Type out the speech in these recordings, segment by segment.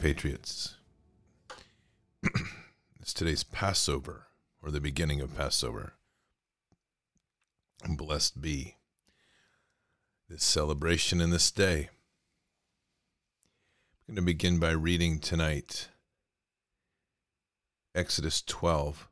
Patriots. It's today's Passover, or the beginning of Passover. And blessed be this celebration and this day. I'm going to begin by reading tonight Exodus 12,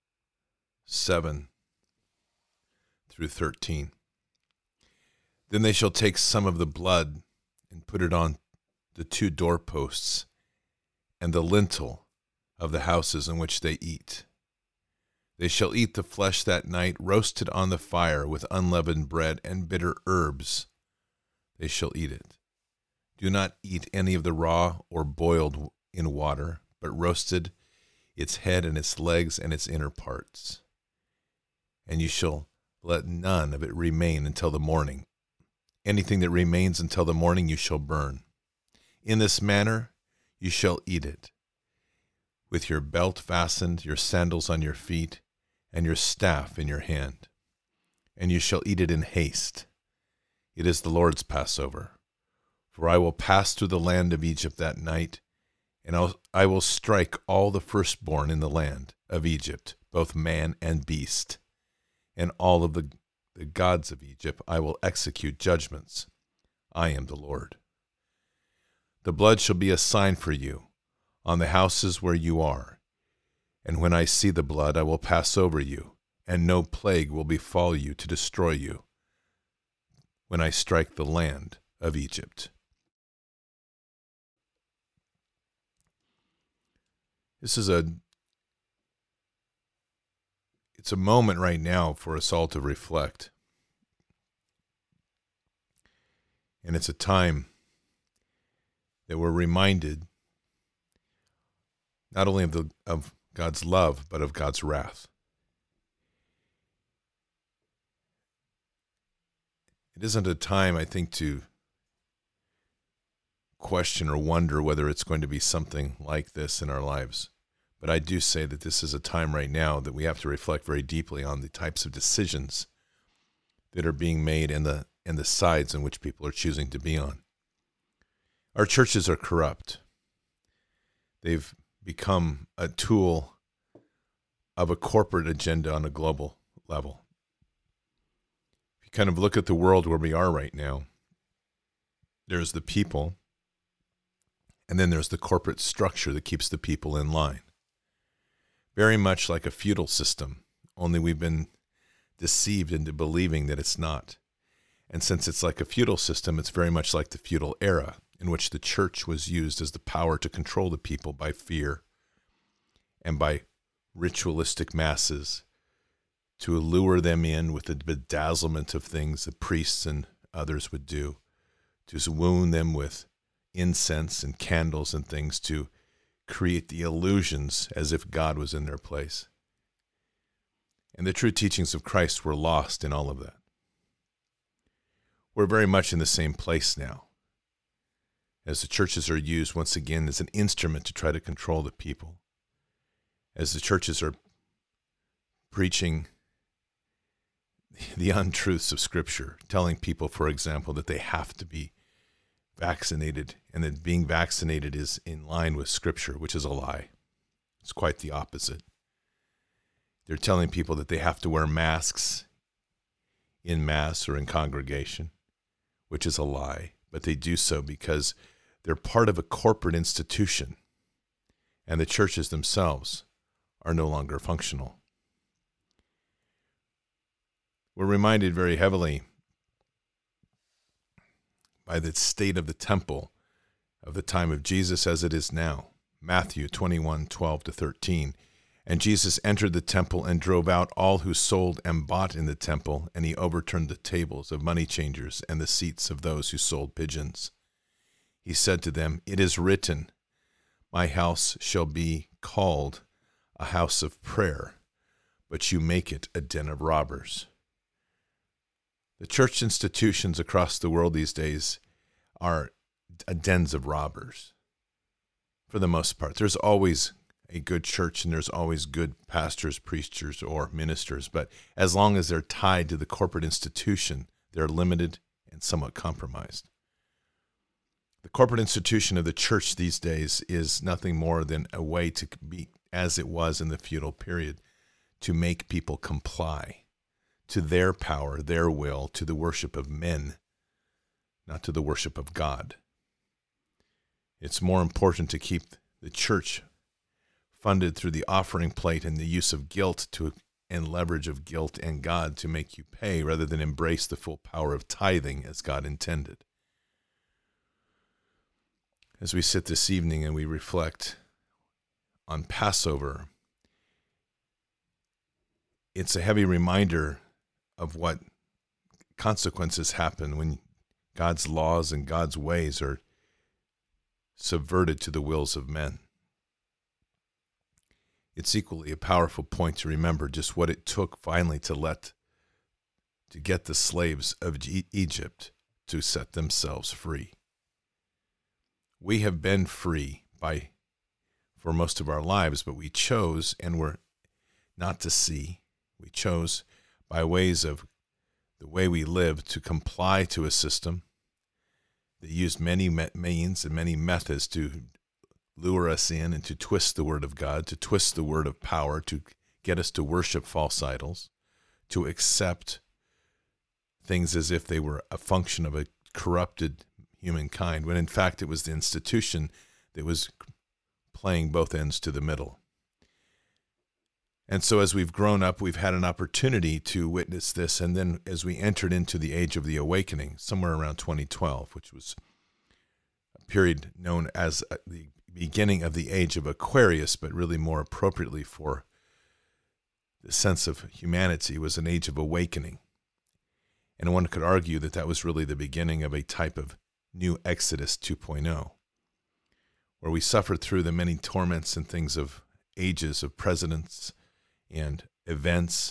7 through 13. Then they shall take some of the blood and put it on the two doorposts and the lintel of the houses in which they eat. They shall eat the flesh that night, roasted on the fire with unleavened bread and bitter herbs. They shall eat it. Do not eat any of the raw or boiled in water, but roasted, its head and its legs and its inner parts. And you shall let none of it remain until the morning. Anything that remains until the morning you shall burn. In this manner you shall eat it, with your belt fastened, your sandals on your feet, and your staff in your hand. And you shall eat it in haste. It is the Lord's Passover. For I will pass through the land of Egypt that night, and I will strike all the firstborn in the land of Egypt, both man and beast. And all of the gods of Egypt I will execute judgments. I am the Lord. The blood shall be a sign for you on the houses where you are. And when I see the blood, I will pass over you, and no plague will befall you to destroy you when I strike the land of Egypt. It's a moment right now for us all to reflect. And it's a time that we're reminded not only of God's love, but of God's wrath. It isn't a time, I think, to question or wonder whether it's going to be something like this in our lives. But I do say that this is a time right now that we have to reflect very deeply on the types of decisions that are being made and the sides in which people are choosing to be on. Our churches are corrupt. They've become a tool of a corporate agenda on a global level. If you kind of look at the world where we are right now, there's the people, and then there's the corporate structure that keeps the people in line. Very much like a feudal system, only we've been deceived into believing that it's not. And since it's like a feudal system, it's very much like the feudal era, in which the church was used as the power to control the people by fear and by ritualistic masses to allure them in with the bedazzlement of things that priests and others would do, to wound them with incense and candles and things to create the illusions as if God was in their place. And the true teachings of Christ were lost in all of that. We're very much in the same place now, as the churches are used once again as an instrument to try to control the people, as the churches are preaching the untruths of Scripture, telling people, for example, that they have to be vaccinated and that being vaccinated is in line with Scripture, which is a lie. It's quite the opposite. They're telling people that they have to wear masks in mass or in congregation, which is a lie, but they do so because they're part of a corporate institution, and the churches themselves are no longer functional. We're reminded very heavily by the state of the temple of the time of Jesus as it is now. Matthew 21:12-13. And Jesus entered the temple and drove out all who sold and bought in the temple, and he overturned the tables of money changers and the seats of those who sold pigeons. He said to them, "It is written, my house shall be called a house of prayer, but you make it a den of robbers." The church institutions across the world these days are dens of robbers, for the most part. There's always a good church and there's always good pastors, preachers, or ministers, but as long as they're tied to the corporate institution, they're limited and somewhat compromised. The corporate institution of the church these days is nothing more than a way to be, as it was in the feudal period, to make people comply to their power, their will, to the worship of men, not to the worship of God. It's more important to keep the church funded through the offering plate and the use of guilt and leverage of guilt and God to make you pay, rather than embrace the full power of tithing as God intended. As we sit this evening and we reflect on Passover, it's a heavy reminder of what consequences happen when God's laws and God's ways are subverted to the wills of men. It's equally a powerful point to remember just what it took finally to get the slaves of Egypt to set themselves free. We have been free for most of our lives, but we chose and were not to see. We chose by ways of the way we live to comply to a system that used many means and many methods to lure us in and to twist the word of God, to twist the word of power, to get us to worship false idols, to accept things as if they were a function of a corrupted humankind, when in fact it was the institution that was playing both ends to the middle. And so as we've grown up, we've had an opportunity to witness this. And then as we entered into the age of the awakening, somewhere around 2012, which was a period known as the beginning of the age of Aquarius, but really more appropriately for the sense of humanity, was an age of awakening. And one could argue that that was really the beginning of a type of new Exodus 2.0, where we suffered through the many torments and things of ages of presidents and events,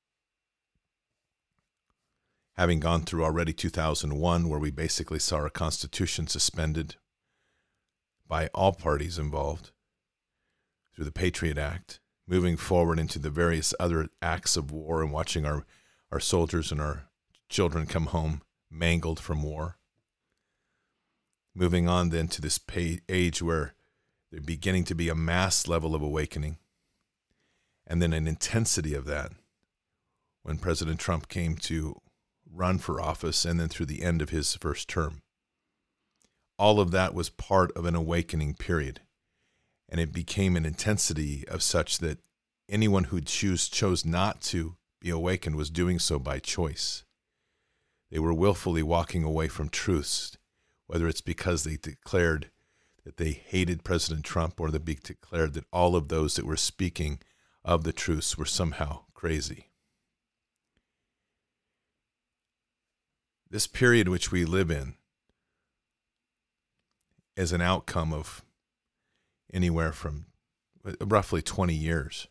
having gone through already 2001, where we basically saw our Constitution suspended by all parties involved through the Patriot Act, moving forward into the various other acts of war and watching our soldiers and our children come home mangled from war. Moving on then to this age where there's beginning to be a mass level of awakening, and then an intensity of that when President Trump came to run for office and then through the end of his first term. All of that was part of an awakening period, and it became an intensity of such that anyone who chose not to be awakened was doing so by choice. They were willfully walking away from truths, whether it's because they declared that they hated President Trump or they declared that all of those that were speaking of the truths were somehow crazy. This period which we live in is an outcome of anywhere from roughly 20 years.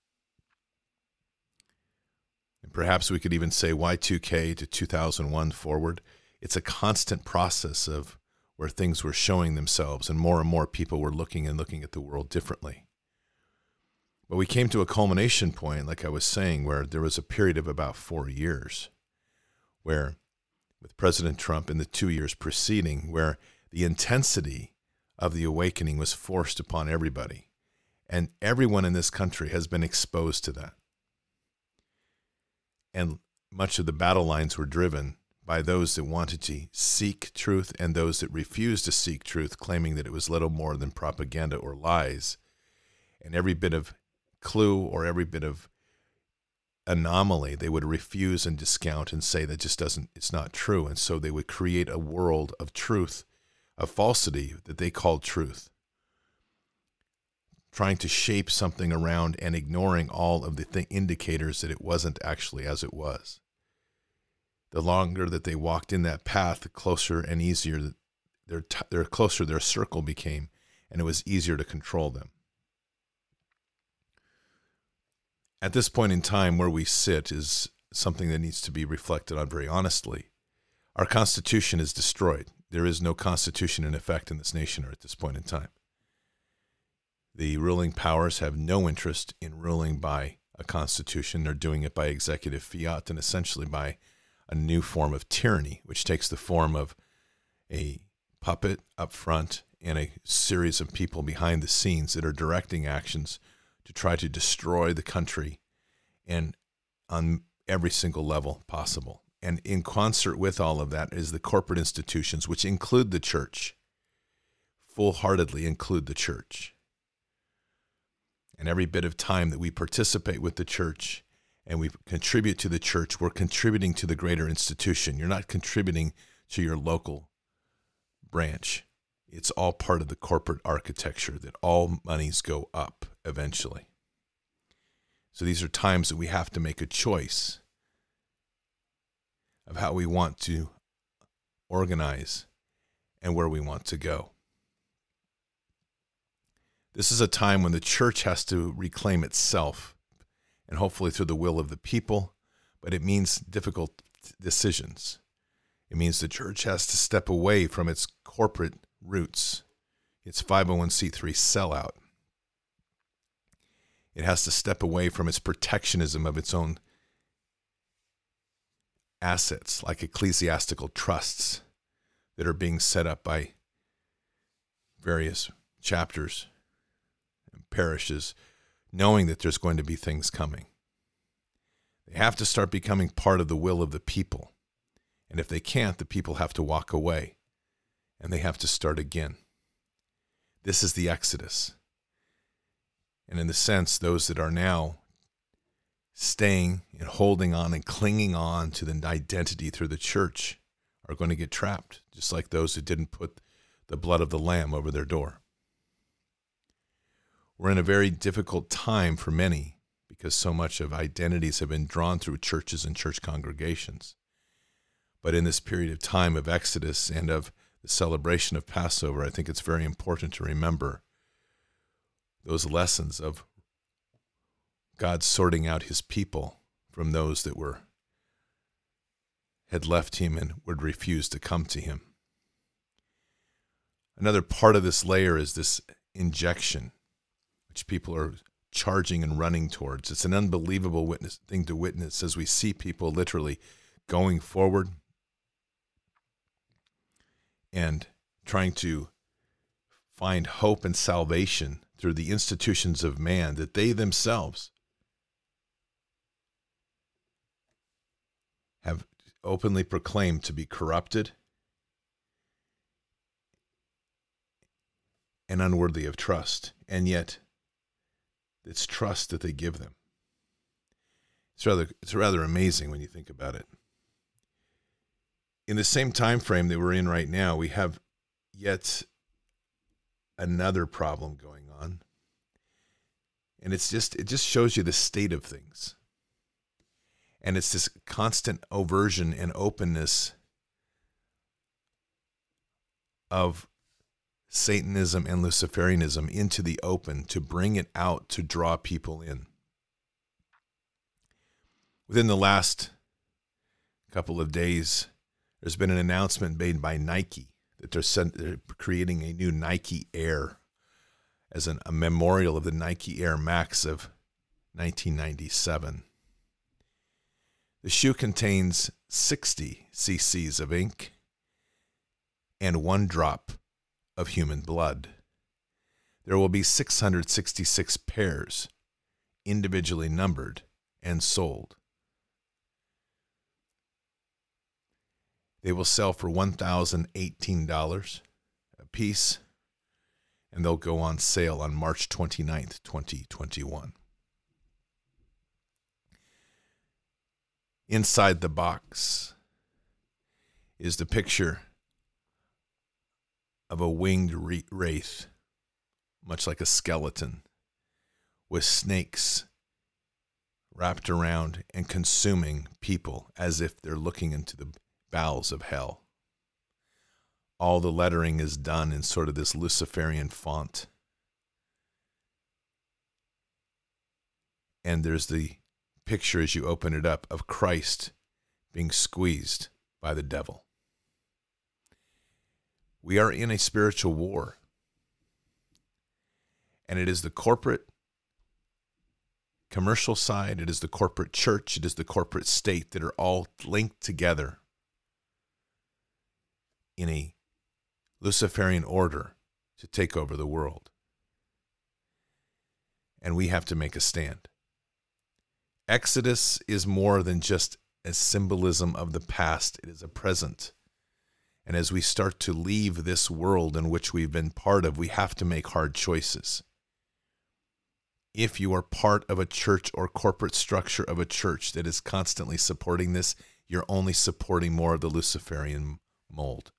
And perhaps we could even say Y2K to 2001 forward. It's a constant process of where things were showing themselves and more people were looking at the world differently. But we came to a culmination point, like I was saying, where there was a period of about 4 years where, with President Trump in the 2 years preceding, where the intensity of the awakening was forced upon everybody. And everyone in this country has been exposed to that. And much of the battle lines were driven by those that wanted to seek truth and those that refused to seek truth, claiming that it was little more than propaganda or lies. And every bit of clue or every bit of anomaly, they would refuse and discount and say that it's not true. And so they would create a world of truth, of falsity that they called truth, trying to shape something around and ignoring all of the indicators that it wasn't actually as it was. The longer that they walked in that path, the closer and easier their circle became, and it was easier to control them. At this point in time, where we sit is something that needs to be reflected on very honestly. Our Constitution is destroyed. There is no Constitution in effect in this nation at this point in time. The ruling powers have no interest in ruling by a Constitution. They're doing it by executive fiat and essentially by a new form of tyranny, which takes the form of a puppet up front and a series of people behind the scenes that are directing actions to try to destroy the country, and on every single level possible. And in concert with all of that is the corporate institutions, which include the church, full-heartedly include the church. And every bit of time that we participate with the church and we contribute to the church, we're contributing to the greater institution. You're not contributing to your local branch. It's all part of the corporate architecture that all monies go up eventually. So these are times that we have to make a choice of how we want to organize and where we want to go. This is a time when the church has to reclaim itself, and hopefully through the will of the people, but it means difficult decisions. It means the church has to step away from its corporate roots, its 501c3 sellout. It has to step away from its protectionism of its own assets, like ecclesiastical trusts that are being set up by various chapters and parishes, knowing that there's going to be things coming. They have to start becoming part of the will of the people. And if they can't, the people have to walk away, and they have to start again. This is the Exodus. And in the sense, those that are now staying and holding on and clinging on to the identity through the church are going to get trapped, just like those who didn't put the blood of the Lamb over their door. We're in a very difficult time for many because so much of identities have been drawn through churches and church congregations. But in this period of time of Exodus and of the celebration of Passover, I think it's very important to remember those lessons of God sorting out his people from those that had left him and would refuse to come to him. Another part of this layer is this injection, which people are charging and running towards. It's an unbelievable thing to witness as we see people literally going forward and trying to find hope and salvation through the institutions of man that they themselves have openly proclaimed to be corrupted and unworthy of trust. And yet, it's trust that they give them. It's rather amazing when you think about it. In the same time frame that we're in right now, we have yet another problem going on. And it just shows you the state of things. And it's this constant aversion and openness of Satanism and Luciferianism into the open to bring it out, to draw people in. Within the last couple of days, there's been an announcement made by Nike that they're creating a new Nike Air as a memorial of the Nike Air Max of 1997. The shoe contains 60 cc's of ink and 1 drop of human blood. There will be 666 pairs, individually numbered and sold. They will sell for $1,018 a piece, and they'll go on sale on March 29th, 2021. Inside the box is the picture of a winged wraith, much like a skeleton, with snakes wrapped around and consuming people as if they're looking into the bowels of hell. All the lettering is done in sort of this Luciferian font. And there's the picture as you open it up of Christ being squeezed by the devil. We are in a spiritual war. And it is the corporate commercial side, it is the corporate church, it is the corporate state that are all linked together in a Luciferian order to take over the world. And we have to make a stand. Exodus is more than just a symbolism of the past. It is a present. And as we start to leave this world in which we've been part of, we have to make hard choices. If you are part of a church or corporate structure of a church that is constantly supporting this, you're only supporting more of the Luciferian mold.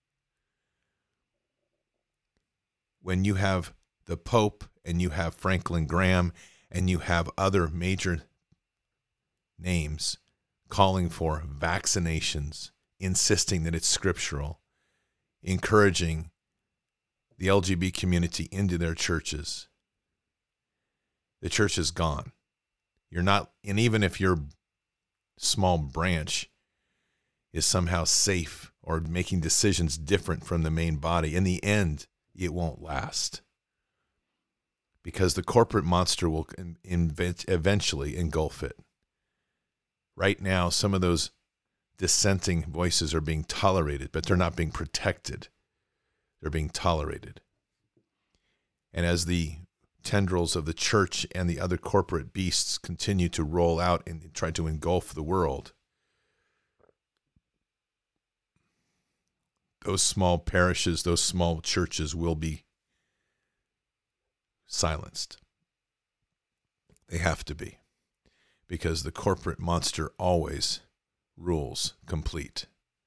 When you have the Pope and you have Franklin Graham and you have other major names calling for vaccinations, insisting that it's scriptural, encouraging the LGBT community into their churches, the church is gone. You're not, and even if your small branch is somehow safe or making decisions different from the main body, in the end, it won't last. Because the corporate monster will eventually engulf it. Right now, some of those dissenting voices are being tolerated, but they're not being protected. They're being tolerated. And as the tendrils of the church and the other corporate beasts continue to roll out and try to engulf the world, those small parishes, those small churches will be silenced. They have to be, because the corporate monster always rules complete.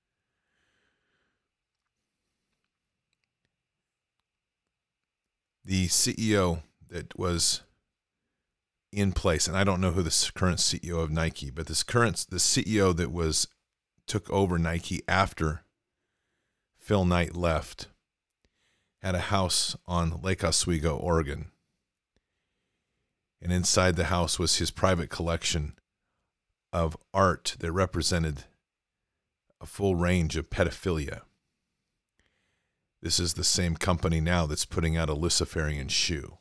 The CEO that was in place, and I don't know who the current CEO of Nike, but the CEO that took over Nike after Phil Knight left, had a house on Lake Oswego, Oregon. And inside the house was his private collection of art that represented a full range of pedophilia. This is the same company now that's putting out a Luciferian shoe.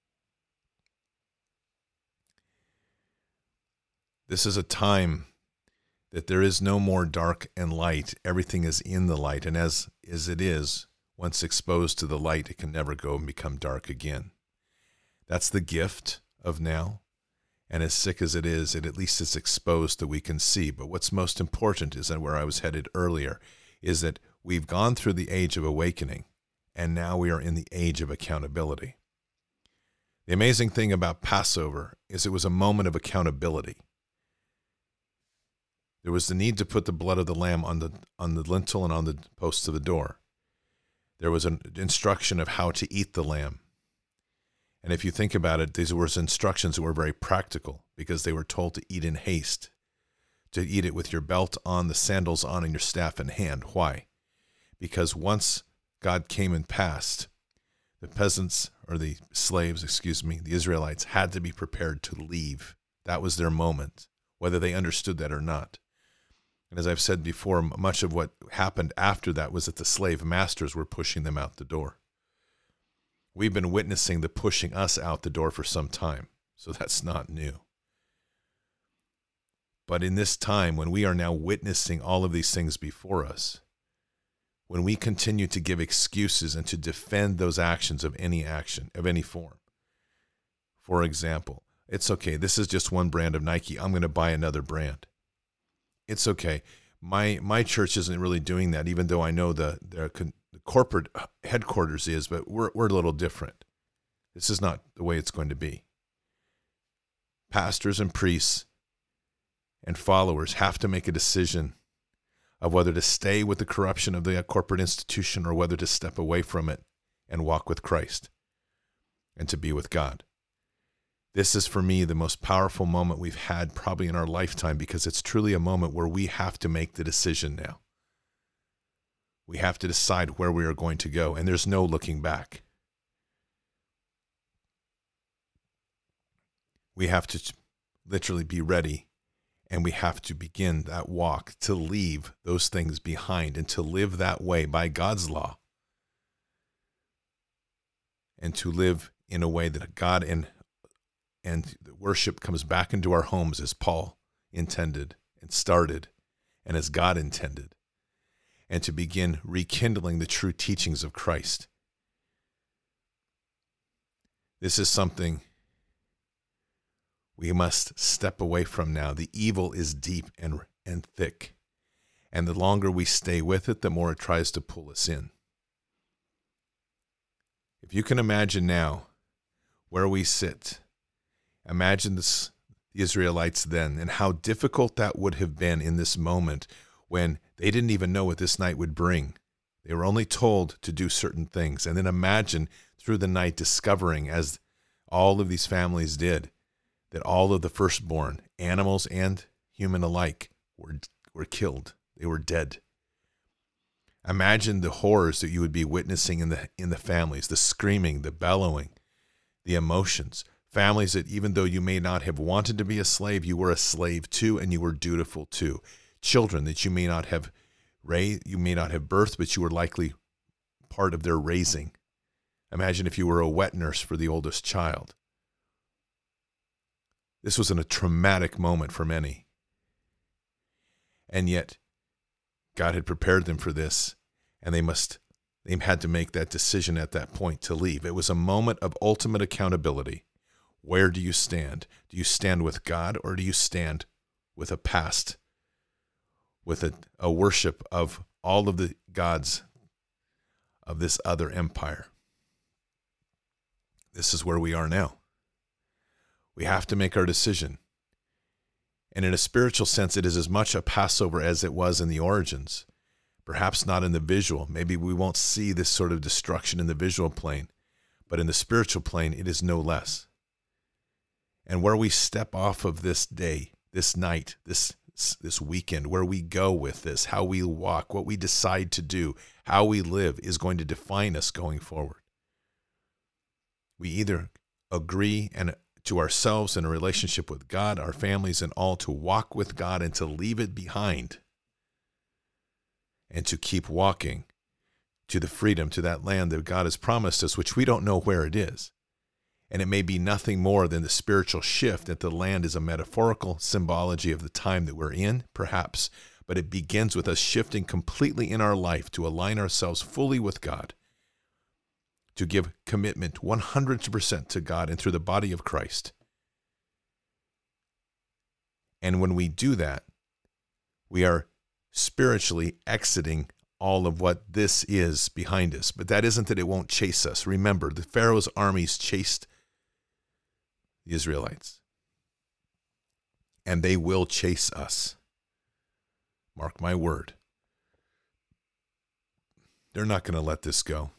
This is a time that there is no more dark and light. Everything is in the light. And as it is, once exposed to the light, it can never go and become dark again. That's the gift of now. And as sick as it is, it at least is exposed that we can see. But what's most important is, and where I was headed earlier, is that we've gone through the age of awakening, and now we are in the age of accountability. The amazing thing about Passover is it was a moment of accountability. There was the need to put the blood of the lamb on the lintel and on the posts of the door. There was an instruction of how to eat the lamb. And if you think about it, these were instructions that were very practical, because they were told to eat in haste, to eat it with your belt on, the sandals on, and your staff in hand. Why? Because once God came and passed, the peasants, or the slaves, the Israelites, had to be prepared to leave. That was their moment, whether they understood that or not. And as I've said before, much of what happened after that was that the slave masters were pushing them out the door. We've been witnessing the pushing us out the door for some time, so that's not new. But in this time, when we are now witnessing all of these things before us, when we continue to give excuses and to defend those actions of any action, of any form. For example, it's okay, this is just one brand of Nike, I'm going to buy another brand. It's okay. My church isn't really doing that, even though I know the corporate headquarters is, but we're a little different. This is not the way it's going to be. Pastors and priests and followers have to make a decision of whether to stay with the corruption of the corporate institution or whether to step away from it and walk with Christ and to be with God. This is, for me, the most powerful moment we've had probably in our lifetime, because it's truly a moment where we have to make the decision now. We have to decide where we are going to go, and there's no looking back. We have to literally be ready, and we have to begin that walk to leave those things behind and to live that way by God's law, and to live in a way that God and the worship comes back into our homes as Paul intended and started, and as God intended. and to begin rekindling the true teachings of Christ. This is something we must step away from now. The evil is deep and thick, and the longer we stay with it, the more it tries to pull us in. If you can imagine now where we sit, imagine the Israelites then, and how difficult that would have been in this moment when they didn't even know what this night would bring. They were only told to do certain things. And then imagine through the night discovering, as all of these families did, that all of the firstborn, animals and human alike, were killed. They were dead. Imagine the horrors that you would be witnessing in the families, the screaming, the bellowing, the emotions. Families that, even though you may not have wanted to be a slave, you were a slave to, and you were dutiful to. Children that you may not have birthed, but you were likely part of their raising. Imagine if you were a wet nurse for the oldest child. This was a traumatic moment for many. And yet, God had prepared them for this, and they had to make that decision at that point to leave. It was a moment of ultimate accountability. Where do you stand? Do you stand with God, or do you stand with a past, with a worship of all of the gods of this other empire? This is where we are now. We have to make our decision. And in a spiritual sense, it is as much a Passover as it was in the origins. Perhaps not in the visual. Maybe we won't see this sort of destruction in the visual plane, but in the spiritual plane, it is no less. And where we step off of this day, this night, this weekend, where we go with this, how we walk, what we decide to do, how we live is going to define us going forward. We either agree to ourselves in a relationship with God, our families, and all to walk with God and to leave it behind, and to keep walking to the freedom, to that land that God has promised us, which we don't know where it is. And it may be nothing more than the spiritual shift, that the land is a metaphorical symbology of the time that we're in, perhaps. But it begins with us shifting completely in our life to align ourselves fully with God, to give commitment 100% to God and through the body of Christ. And when we do that, we are spiritually exiting all of what this is behind us. But that isn't that it won't chase us. Remember, the Pharaoh's armies chased the Israelites, and they will chase us. Mark my word. They're not going to let this go.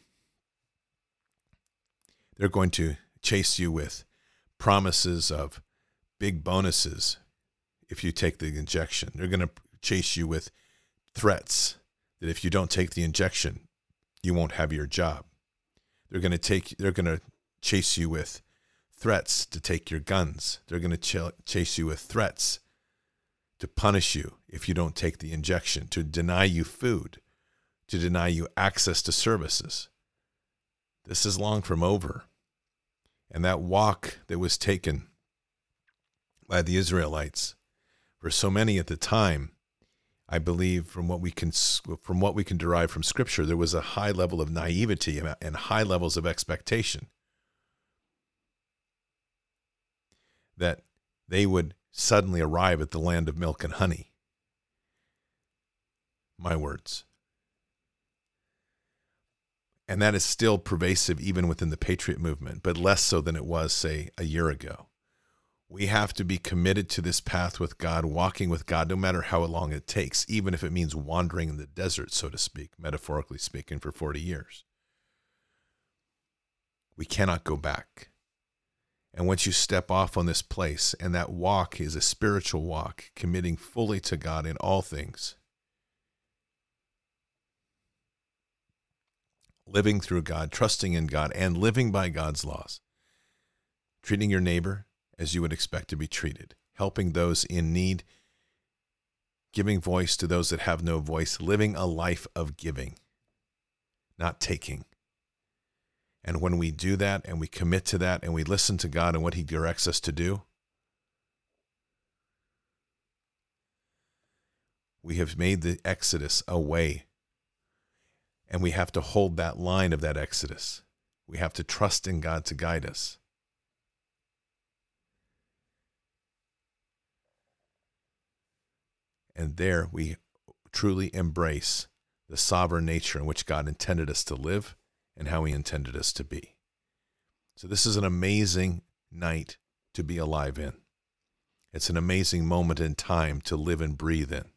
They're going to chase you with promises of big bonuses if you take the injection. They're going to chase you with threats that if you don't take the injection, you won't have your job. They're going to chase you with threats to take your guns. They're going to chase you with threats to punish you if you don't take the injection, to deny you food, to deny you access to services. This is long from over. And that walk that was taken by the Israelites, for so many at the time, I believe from what we can derive from Scripture, there was a high level of naivety and high levels of expectation that they would suddenly arrive at the land of milk and honey. My words. And that is still pervasive even within the Patriot movement, but less so than it was, say, a year ago. We have to be committed to this path with God, walking with God, no matter how long it takes, even if it means wandering in the desert, so to speak, metaphorically speaking, for 40 years. We cannot go back. And once you step off on this place, and that walk is a spiritual walk, committing fully to God in all things, living through God, trusting in God, and living by God's laws, treating your neighbor as you would expect to be treated, helping those in need, giving voice to those that have no voice, living a life of giving, not taking. And when we do that and we commit to that and we listen to God and what He directs us to do, we have made the exodus away And we have to hold that line of that exodus. We have to trust in God to guide us. And there we truly embrace the sovereign nature in which God intended us to live and how he intended us to be. So this is an amazing night to be alive in. It's an amazing moment in time to live and breathe in.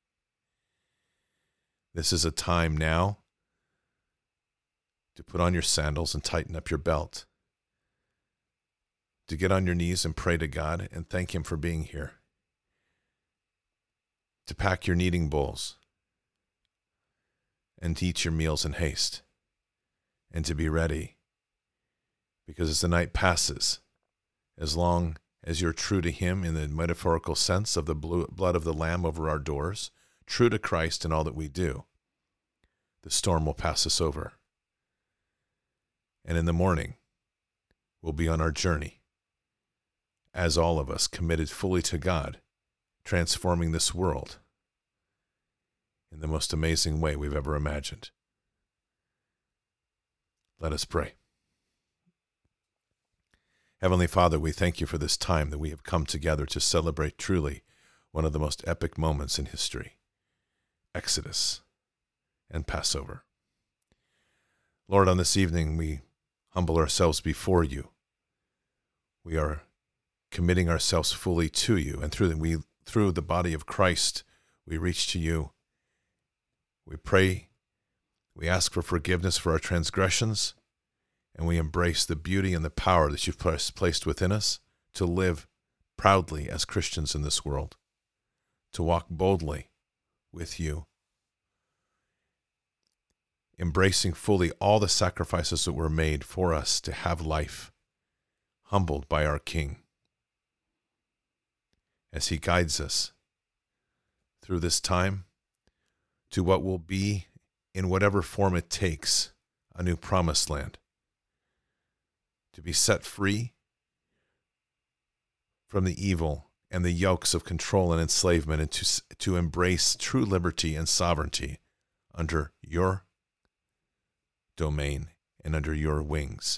This is a time now to put on your sandals and tighten up your belt, to get on your knees and pray to God and thank him for being here, to pack your kneading bowls and to eat your meals in haste, and to be ready, because as the night passes, as long as you're true to him in the metaphorical sense of the blood of the Lamb over our doors, true to Christ in all that we do, the storm will pass us over. And in the morning, we'll be on our journey, as all of us, committed fully to God, transforming this world in the most amazing way we've ever imagined. Let us pray. Heavenly Father, we thank you for this time that we have come together to celebrate truly one of the most epic moments in history, Exodus and Passover. Lord, on this evening, we humble ourselves before you. We are committing ourselves fully to you, and through the body of Christ, we reach to you. We pray, we ask for forgiveness for our transgressions, and we embrace the beauty and the power that you've placed within us to live proudly as Christians in this world, to walk boldly with you, embracing fully all the sacrifices that were made for us to have life, humbled by our King, as he guides us through this time to what will be, in whatever form it takes, a new promised land, to be set free from the evil and the yokes of control and enslavement, and to embrace true liberty and sovereignty under your domain and under your wings.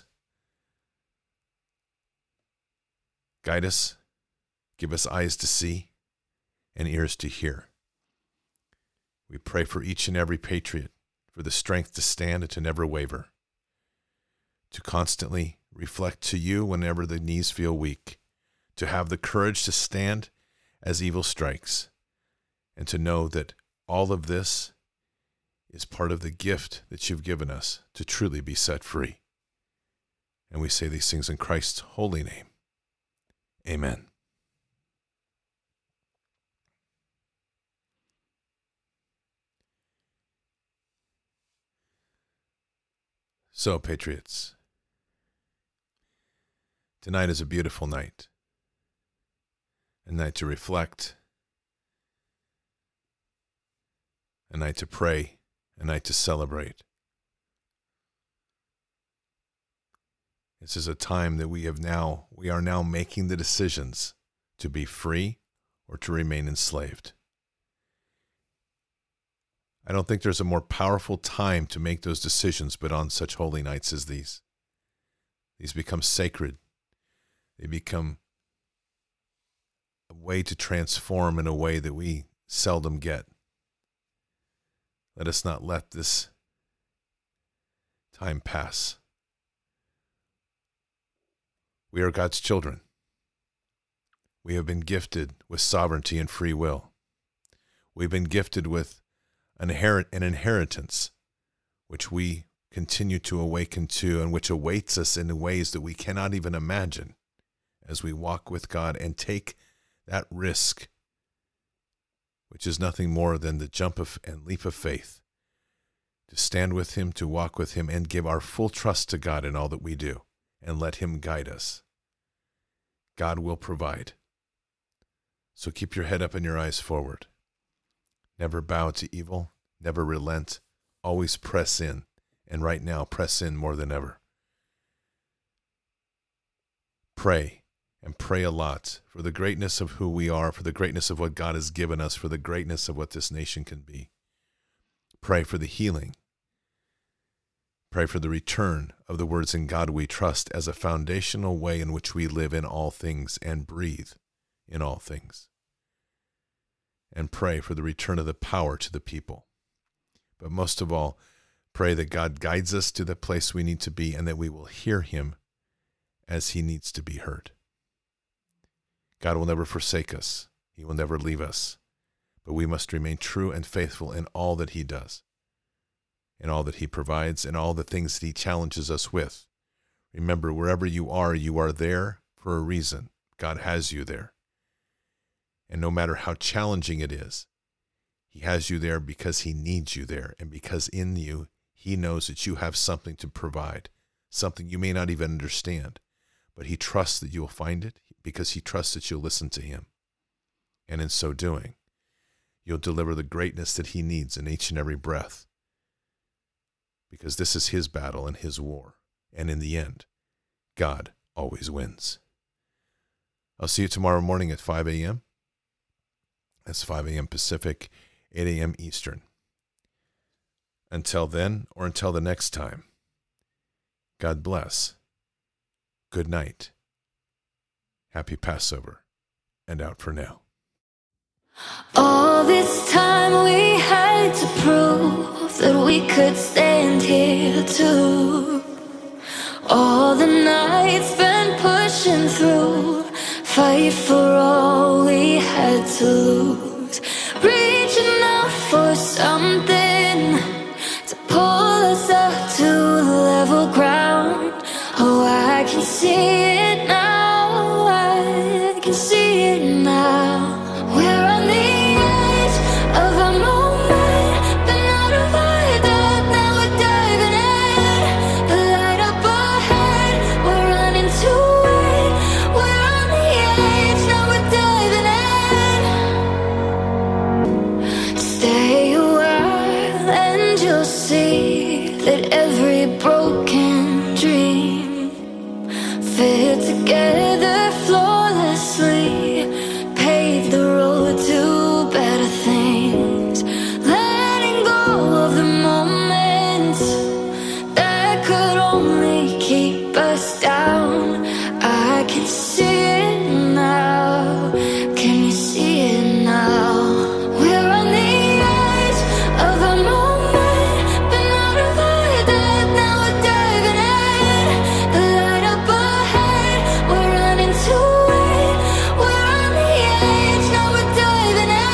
Guide us, give us eyes to see and ears to hear. We pray for each and every patriot, for the strength to stand and to never waver, to constantly reflect to you whenever the knees feel weak, to have the courage to stand as evil strikes, and to know that all of this is part of the gift that you've given us to truly be set free. And we say these things in Christ's holy name. Amen. So, patriots, tonight is a beautiful night, a night to reflect, a night to pray, a night to celebrate. This is a time that we are now making the decisions to be free or to remain enslaved. I don't think there's a more powerful time to make those decisions but on such holy nights as these. These become sacred. They become a way to transform in a way that we seldom get. Let us not let this time pass. We are God's children. We have been gifted with sovereignty and free will. We've been gifted with an inheritance which we continue to awaken to, and which awaits us in ways that we cannot even imagine as we walk with God and take that risk, which is nothing more than the jump and leap of faith, to stand with him, to walk with him, and give our full trust to God in all that we do, and let him guide us. God will provide. So keep your head up and your eyes forward. Never bow to evil, never relent, always press in, and right now press in more than ever. Pray, and pray a lot for the greatness of who we are, for the greatness of what God has given us, for the greatness of what this nation can be. Pray for the healing Pray for the return of the words "In God we trust" as a foundational way in which we live in all things and breathe in all things. And pray for the return of the power to the people. But most of all, pray that God guides us to the place we need to be and that we will hear him as he needs to be heard. God will never forsake us. He will never leave us. But we must remain true and faithful in all that he does, in all that he provides, in all the things that he challenges us with. Remember, wherever you are there for a reason. God has you there. And no matter how challenging it is, he has you there because he needs you there, and because in you, he knows that you have something to provide, something you may not even understand, but he trusts that you will find it because he trusts that you'll listen to him. And in so doing, you'll deliver the greatness that he needs in each and every breath, because this is his battle and his war. And in the end, God always wins. I'll see you tomorrow morning at 5 a.m. That's 5 a.m. Pacific, 8 a.m. Eastern. Until then, or until the next time, God bless. Good night. Happy Passover, and out for now. All this time we had to prove that we could stand here too. All the nights spent pushing through, fight for all we had to lose. Reaching out for something to pull us up to level ground. Oh, I can see it now, I can see it now. We're on the edge of a moment, been out of our depth, now we're diving in. The light up ahead, we're running to it. We're on the edge, now we're diving in. Stay a while and you'll see that every broken dream fit together flawlessly. Pave the road to better things. Letting go of the moments that could only keep us down. I can see it now. Can you see it now? We're on the edge of a moment, been out of our depth, now we're diving in. The light up ahead, we're running to it. We're on the edge, now we're diving in.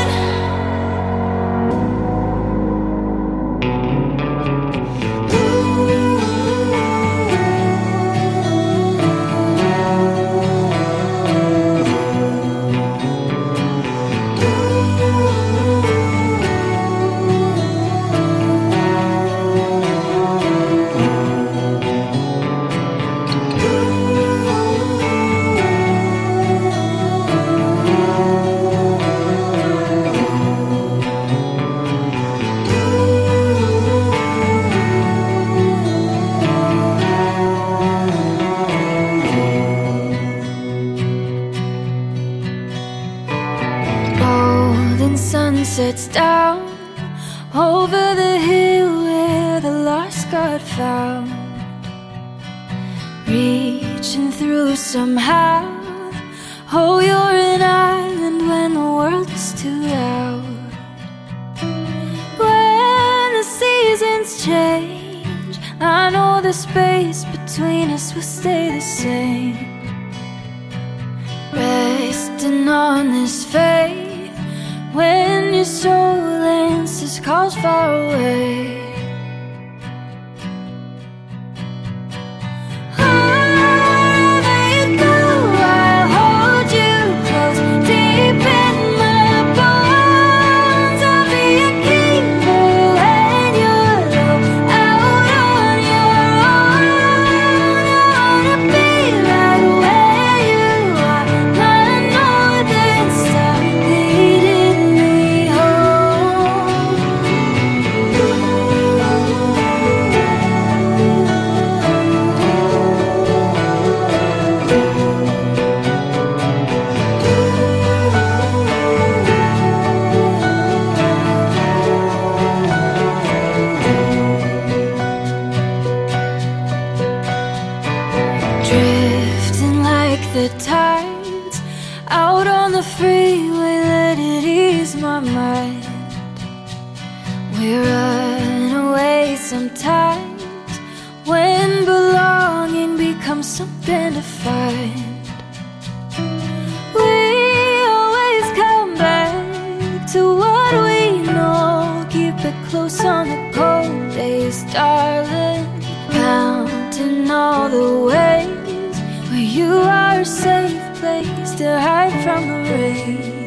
Golden sun sets down over the hill where the lost got found. Reaching through somehow. Oh, you're an island when the world is too loud. When the seasons change, I know the space between us will stay the same. Resting on this faith when your soul answers calls far away. Wherever you go, I'll hold you close. Deep in my bones, I'll be a keeper when you're low. Out on your own, I wanna be right where you are. My northern star leading me home. the freeway, let it ease my mind. We run away sometimes when belonging becomes something to find. We always come back to what we know. Keep it close on the cold days, darling. Counting all the ways where you are a safe place to hide from the rain.